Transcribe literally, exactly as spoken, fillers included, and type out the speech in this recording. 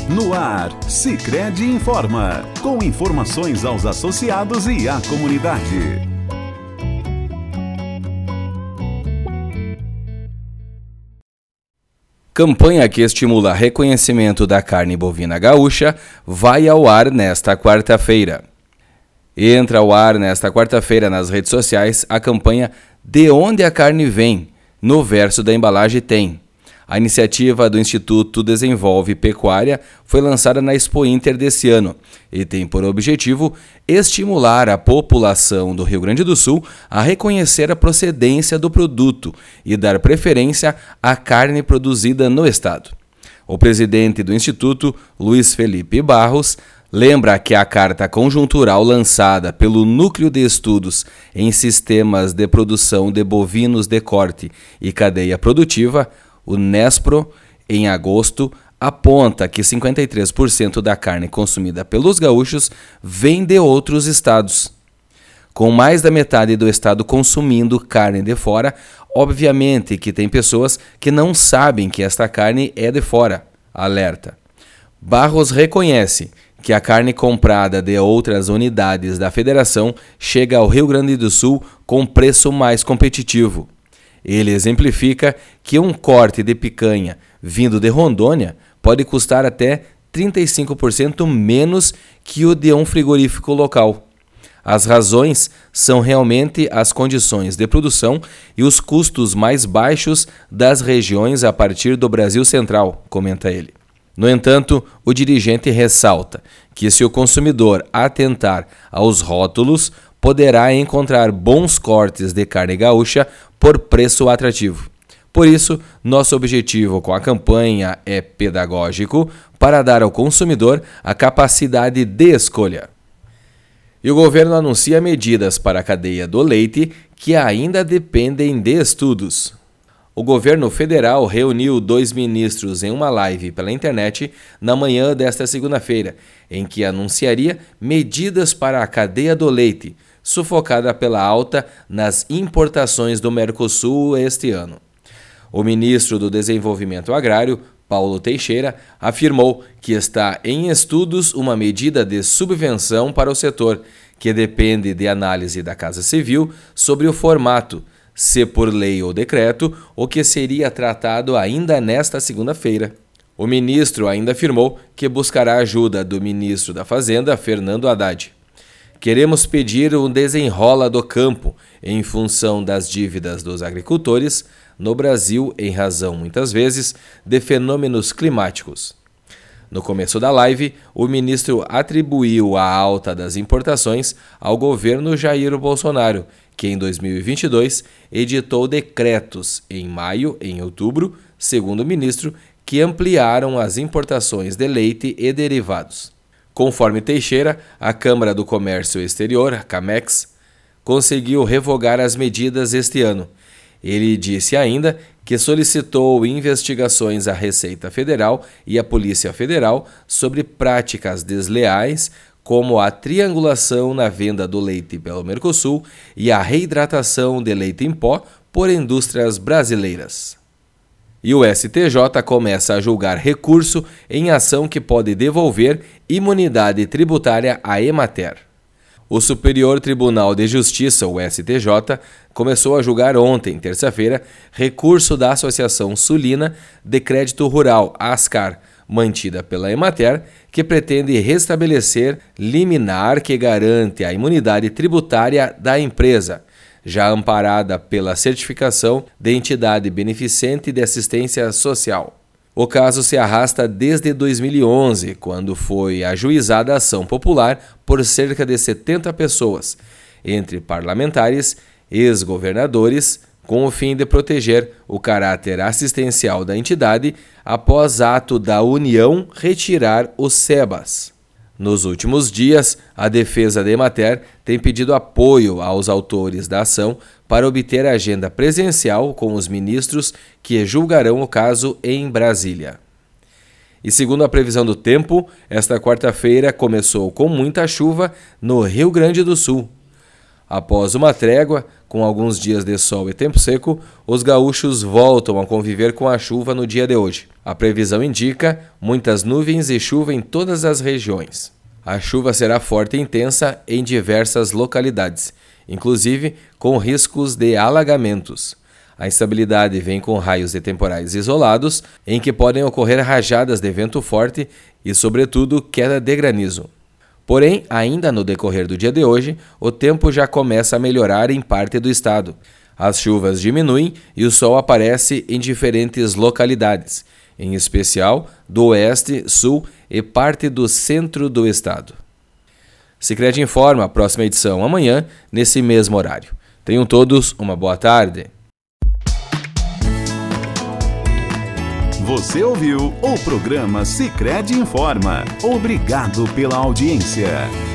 No ar, Sicredi informa, com informações aos associados e à comunidade. Campanha que estimula reconhecimento da carne bovina gaúcha vai ao ar nesta quarta-feira. Entra ao ar nesta quarta-feira nas redes sociais a campanha De Onde a Carne Vem, no verso da embalagem tem. A iniciativa do Instituto Desenvolve Pecuária foi lançada na Expo Inter desse ano e tem por objetivo estimular a população do Rio Grande do Sul a reconhecer a procedência do produto e dar preferência à carne produzida no estado. O presidente do Instituto, Luiz Felipe Barros, lembra que a carta conjuntural lançada pelo Núcleo de Estudos em Sistemas de Produção de Bovinos de Corte e Cadeia Produtiva, o Nespro, em agosto, aponta que cinquenta e três por cento da carne consumida pelos gaúchos vem de outros estados. Com mais da metade do estado consumindo carne de fora, obviamente que tem pessoas que não sabem que esta carne é de fora, alerta. Barros reconhece que a carne comprada de outras unidades da federação chega ao Rio Grande do Sul com preço mais competitivo. Ele exemplifica que um corte de picanha vindo de Rondônia pode custar até trinta e cinco por cento menos que o de um frigorífico local. As razões são realmente as condições de produção e os custos mais baixos das regiões a partir do Brasil Central, comenta ele. No entanto, o dirigente ressalta que se o consumidor atentar aos rótulos, poderá encontrar bons cortes de carne gaúcha por preço atrativo. Por isso, nosso objetivo com a campanha é pedagógico para dar ao consumidor a capacidade de escolha. E o governo anuncia medidas para a cadeia do leite que ainda dependem de estudos. O governo federal reuniu dois ministros em uma live pela internet na manhã desta segunda-feira, em que anunciaria medidas para a cadeia do leite, sufocada pela alta nas importações do Mercosul este ano. O ministro do Desenvolvimento Agrário, Paulo Teixeira, afirmou que está em estudos uma medida de subvenção para o setor, que depende de análise da Casa Civil sobre o formato, se por lei ou decreto, o que seria tratado ainda nesta segunda-feira. O ministro ainda afirmou que buscará a ajuda do ministro da Fazenda, Fernando Haddad. Queremos pedir um desenrola do campo em função das dívidas dos agricultores no Brasil, em razão, muitas vezes, de fenômenos climáticos. No começo da live, o ministro atribuiu a alta das importações ao governo Jair Bolsonaro, que em dois mil e vinte e dois editou decretos em maio e em outubro, segundo o ministro, que ampliaram as importações de leite e derivados. Conforme Teixeira, a Câmara do Comércio Exterior, a Camex, conseguiu revogar as medidas este ano. Ele disse ainda que solicitou investigações à Receita Federal e à Polícia Federal sobre práticas desleais, como a triangulação na venda do leite pelo Mercosul e a reidratação de leite em pó por indústrias brasileiras. E o S T J começa a julgar recurso em ação que pode devolver imunidade tributária à Emater. O Superior Tribunal de Justiça, o S T J, começou a julgar ontem, terça-feira, recurso da Associação Sulina de Crédito Rural, ASCAR, mantida pela Emater, que pretende restabelecer liminar que garante a imunidade tributária da empresa, já amparada pela certificação de entidade beneficente de assistência social. O caso se arrasta desde dois mil e onze, quando foi ajuizada a ação popular por cerca de setenta pessoas, entre parlamentares e ex-governadores, com o fim de proteger o caráter assistencial da entidade após ato da União retirar os SEBAS. Nos últimos dias, a defesa da Emater tem pedido apoio aos autores da ação para obter agenda presencial com os ministros que julgarão o caso em Brasília. E segundo a previsão do tempo, esta quarta-feira começou com muita chuva no Rio Grande do Sul. Após uma trégua, com alguns dias de sol e tempo seco, os gaúchos voltam a conviver com a chuva no dia de hoje. A previsão indica muitas nuvens e chuva em todas as regiões. A chuva será forte e intensa em diversas localidades, inclusive com riscos de alagamentos. A instabilidade vem com raios de temporais isolados, em que podem ocorrer rajadas de vento forte e, sobretudo, queda de granizo. Porém, ainda no decorrer do dia de hoje, o tempo já começa a melhorar em parte do estado. As chuvas diminuem e o sol aparece em diferentes localidades, em especial do oeste, sul e parte do centro do estado. Sicredi informa a próxima edição amanhã, nesse mesmo horário. Tenham todos uma boa tarde. Você ouviu o programa Sicredi Informa. Obrigado pela audiência.